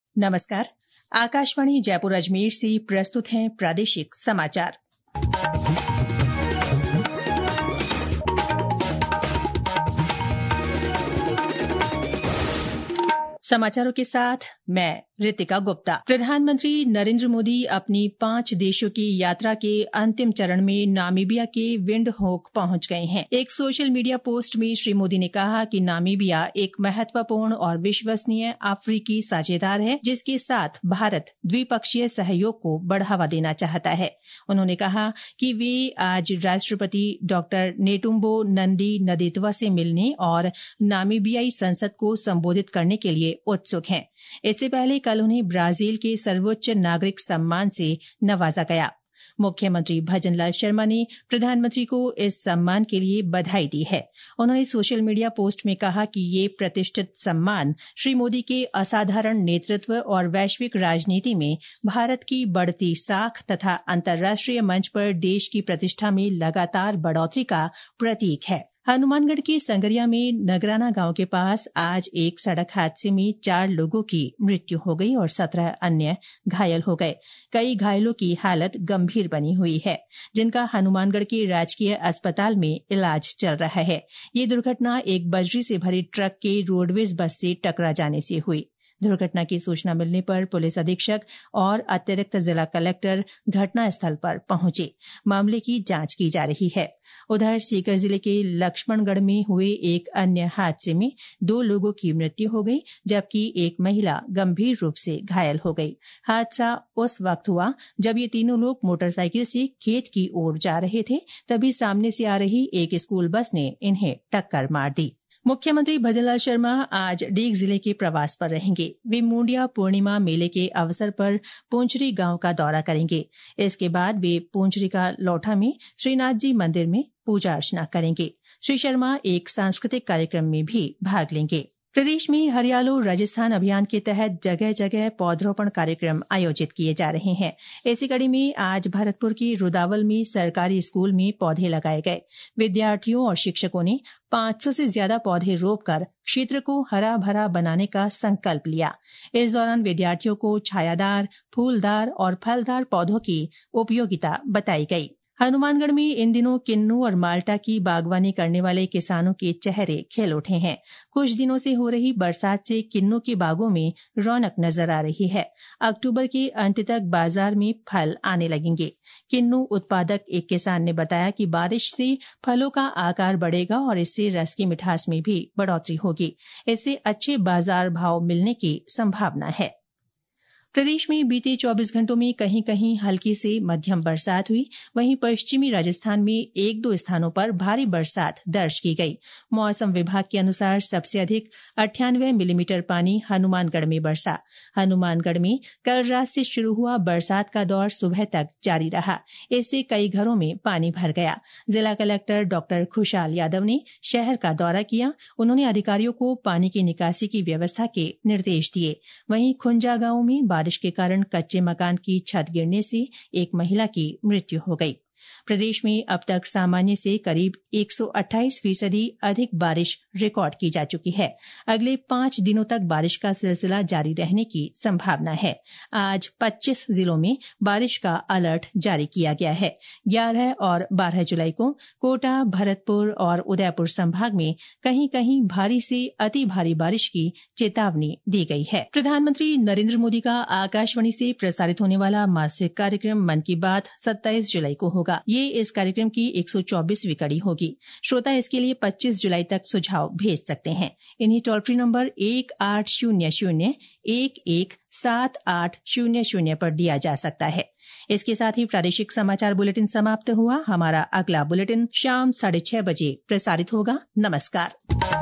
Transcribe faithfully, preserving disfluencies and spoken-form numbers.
नमस्कार। आकाशवाणी जयपुर अजमेर से प्रस्तुत हैं प्रादेशिक समाचार। समाचारों के साथ मैं रितिका गुप्ता। प्रधानमंत्री नरेंद्र मोदी अपनी पांच देशों की यात्रा के अंतिम चरण में नामीबिया के विंडहोक पहुंच गए हैं। एक सोशल मीडिया पोस्ट में श्री मोदी ने कहा कि नामीबिया एक महत्वपूर्ण और विश्वसनीय अफ्रीकी साझेदार है, जिसके साथ भारत द्विपक्षीय सहयोग को बढ़ावा देना चाहता है। उन्होंने कहा कि वे आज राष्ट्रपति डॉक्टर नेटुम्बो नंदी नदेतवा से मिलने और नामीबियाई संसद को संबोधित करने के लिए उत्सुक हैं। इससे पहले कल उन्हें ब्राजील के सर्वोच्च नागरिक सम्मान से नवाजा गया। मुख्यमंत्री भजनलाल शर्मा ने प्रधानमंत्री को इस सम्मान के लिए बधाई दी है। उन्होंने सोशल मीडिया पोस्ट में कहा कि ये प्रतिष्ठित सम्मान श्री मोदी के असाधारण नेतृत्व और वैश्विक राजनीति में भारत की बढ़ती साख तथा अंतर्राष्ट्रीय मंच पर देश की प्रतिष्ठा में लगातार बढ़ोतरी का प्रतीक है। हनुमानगढ़ के संगरिया में नगराना गांव के पास आज एक सड़क हादसे में चार लोगों की मृत्यु हो गई और सत्रह अन्य घायल हो गए। कई घायलों की हालत गंभीर बनी हुई है, जिनका हनुमानगढ़ के राजकीय अस्पताल में इलाज चल रहा है। ये दुर्घटना एक बजरी से भरी ट्रक के रोडवेज बस से टकरा जाने से हुई। दुर्घटना की सूचना मिलने पर पुलिस अधीक्षक और अतिरिक्त जिला कलेक्टर घटनास्थल पर पहुंचे। मामले की जांच की जा रही है। उधर सीकर जिले के लक्ष्मणगढ़ में हुए एक अन्य हादसे में दो लोगों की मृत्यु हो गई, जबकि एक महिला गंभीर रूप से घायल हो गई। हादसा उस वक्त हुआ जब ये तीनों लोग मोटरसाइकिल से खेत की ओर जा रहे थे, तभी सामने से आ रही एक स्कूल बस ने इन्हें टक्कर मार दी। मुख्यमंत्री भजनलाल शर्मा आज डीग जिले के प्रवास पर रहेंगे। वे मुंडिया पूर्णिमा मेले के अवसर पर पुंचरी गांव का दौरा करेंगे। इसके बाद वे पुंचरी का लौठा में श्रीनाथ जी मंदिर में पूजा अर्चना करेंगे। श्री शर्मा एक सांस्कृतिक कार्यक्रम में भी भाग लेंगे। प्रदेश में हरियालो राजस्थान अभियान के तहत जगह जगह पौधरोपण कार्यक्रम आयोजित किए जा रहे हैं। इसी कड़ी में आज भरतपुर के रुदावल में सरकारी स्कूल में पौधे लगाए गए। विद्यार्थियों और शिक्षकों ने पांच सौ से ज्यादा पौधे रोपकर क्षेत्र को हरा भरा बनाने का संकल्प लिया। इस दौरान विद्यार्थियों को छायादार, फूलदार और फलदार पौधों की उपयोगिता बताई गई। हनुमानगढ़ में इन दिनों किन्नू और माल्टा की बागवानी करने वाले किसानों के चेहरे खिल उठे हैं। कुछ दिनों से हो रही बरसात से किन्नू के बागों में रौनक नजर आ रही है। अक्टूबर के अंत तक बाजार में फल आने लगेंगे। किन्नू उत्पादक एक किसान ने बताया कि बारिश से फलों का आकार बढ़ेगा और इससे रस की मिठास में भी बढ़ोतरी होगी। इससे अच्छे बाजार भाव मिलने की संभावना है। प्रदेश में बीते चौबीस घंटों में कहीं कहीं हल्की से मध्यम बरसात हुई। वहीं पश्चिमी राजस्थान में एक दो स्थानों पर भारी बरसात दर्ज की गई। मौसम विभाग के अनुसार सबसे अधिक अट्ठानवे मिलीमीटर पानी हनुमानगढ़ में बरसा। हनुमानगढ़ में कल रात से शुरू हुआ बरसात का दौर सुबह तक जारी रहा। इससे कई घरों में पानी भर गया। जिला कलेक्टर डॉक्टर खुशहाल यादव ने शहर का दौरा किया। उन्होंने अधिकारियों को पानी की निकासी की व्यवस्था के निर्देश दिए। वहीं खुंजा गांव में बारिश के कारण कच्चे मकान की छत गिरने से एक महिला की मृत्यु हो गई। प्रदेश में अब तक सामान्य से करीब एक सौ अट्ठाईस फीसदी अधिक बारिश रिकॉर्ड की जा चुकी है। अगले पांच दिनों तक बारिश का सिलसिला जारी रहने की संभावना है। आज पच्चीस जिलों में बारिश का अलर्ट जारी किया गया है। ग्यारह और बारह जुलाई को कोटा, भरतपुर और उदयपुर संभाग में कहीं कहीं भारी से अति भारी बारिश की चेतावनी दी गई है। प्रधानमंत्री नरेंद्र मोदी का आकाशवाणी से प्रसारित होने वाला मासिक कार्यक्रम मन की बात सत्ताईस जुलाई को होगा। ये इस कार्यक्रम की एक सौ चौबीसवीं कड़ी होगी। श्रोता इसके लिए पच्चीस जुलाई तक सुझाव भेज सकते हैं। इन्हें टोल फ्री नंबर एक आठ शून्य शून्य एक एक सात आठ शून्य शून्य पर दिया जा सकता है। इसके साथ ही प्रादेशिक समाचार बुलेटिन समाप्त हुआ। हमारा अगला बुलेटिन शाम साढ़े छह बजे प्रसारित होगा। नमस्कार।